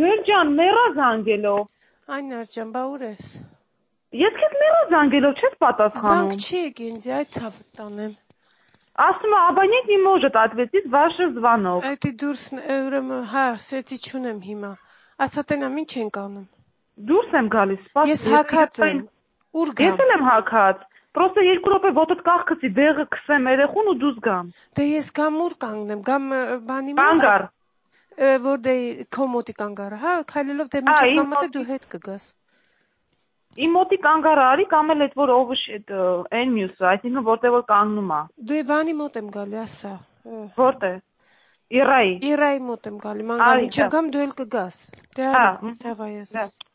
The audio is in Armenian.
Բերջան, մերա զանգելով։ Այնար ջան, բա ուր ես։ Ես քեզ մերա զանգելով չես պատասխանում։ Զանգ չի եկինձ, այդ ցավը տանեմ։ Ասում абонент не может ответить ваш звонок։ Այդի դուրս ուրեմն հա, սեցի չունեմ հիմա։ Ասա տենամ ինչ ենք անում։ Դուրս եմ գալիս, սպասի։ Ես հակած եմ։ Ուր գամ։ Ես էլ եմ հակած։ Պրոստը 2 րոպե ոտդ կախքցի, դեղը քսեմ երեխուն ու դուս գամ։ Դե ես գամ ուր կանգնեմ, գամ բանի մոտ։ Կանգար։ Որ դե կոմոտի կանգարը, հա, քայլելով դե միջև գամատը դու հետ կգաս։ Իմ մոտի կանգարը արի կամ էլ այդ որ ովշ այդ այն մյուսը, այսինքն որտեղ որ կանգնում է։ Դե բանի մոտ եմ գալի, ասա։ Որտե՞ղ։ Իրայի Իրայի մոտ եմ գալի, ման գալի, չեմ գամ դու էլ կգաս։ Դե արի, դավայ ես։